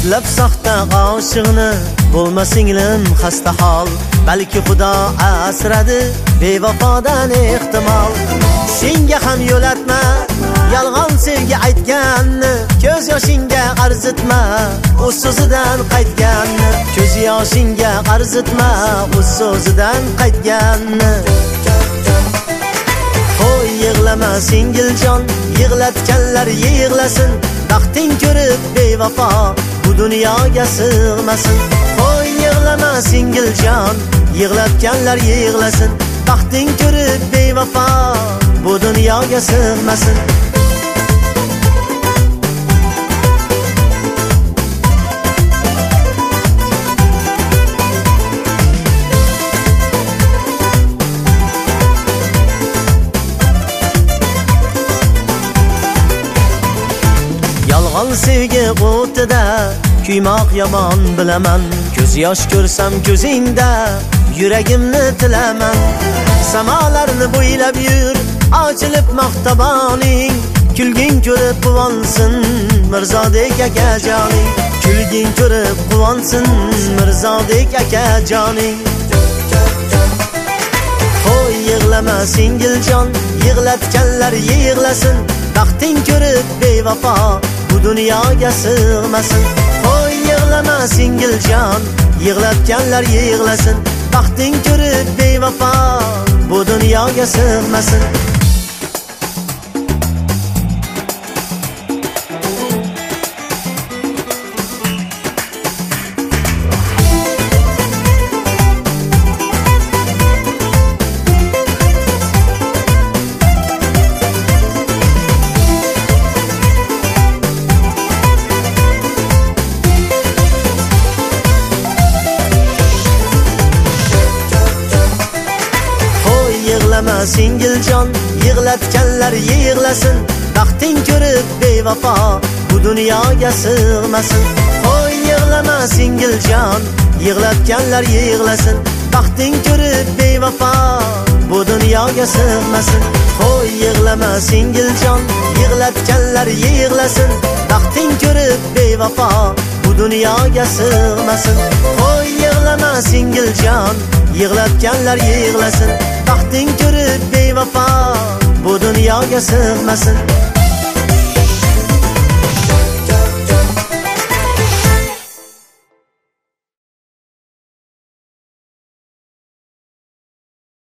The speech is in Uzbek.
izlab soxta oshiqni bo'lma singlim xasta hol, balki Xudo asradi bevafodan ehtimol. Senga ham yo'latma yolg'on sevgi aytganni, ko'z yoshingga qarzitma o'z so'zidan qaytganni, ko'z yoshingga qarzitma o'z so'zidan qaytganni. Qo'y yig'lama singiljon, yig'latganlar yig'lasin, baxting ko'rib bevafo bu dunyoga sig'masin. Qo'y yig'lama singiljon, yig'latganlar yig'lasin, baxting ko'rib bevafo bu dunyoga sig'masin. Yolg'on sevgi o'tida kuymoq yomon bilaman, ko'z yosh ko'rsam ko'zingda yuragimni tilaman. Samalarni bo'ylab yur, ochilib maqtaboning, kulging ko'rib quvonsin Mirzodek akajoning, kulging ko'rib quvonsin Mirzodek akajoning. Qo'y yig'lama singiljon, yig'latganlar yig'lasin, baxting ko'rib bevafo bu dunyoga sig'masin. Qo'y yig'lama singiljon, yig'latganlar yig'lasin, baxting ko'rib bevafo bu dunyoga sig'masin. Yig'lama singiljon, yig'latganlar yig'lasin, baxting ko'rib bevafo bu dunyoga sig'masin. Qo'y yig'lama singiljon, yig'latganlar yig'lasin, baxting ko'rib bevafo bu dunyoga sig'masin. Qo'y yig'lama singiljon, yig'latganlar yig'lasin, baxting ko'rib bevafo bu dunyoga sig'masin. Qo'y yig'lama singiljon, yig'latganlar yig'lasin, baxting ko'rib bevafo bu dunyoga sig'masin.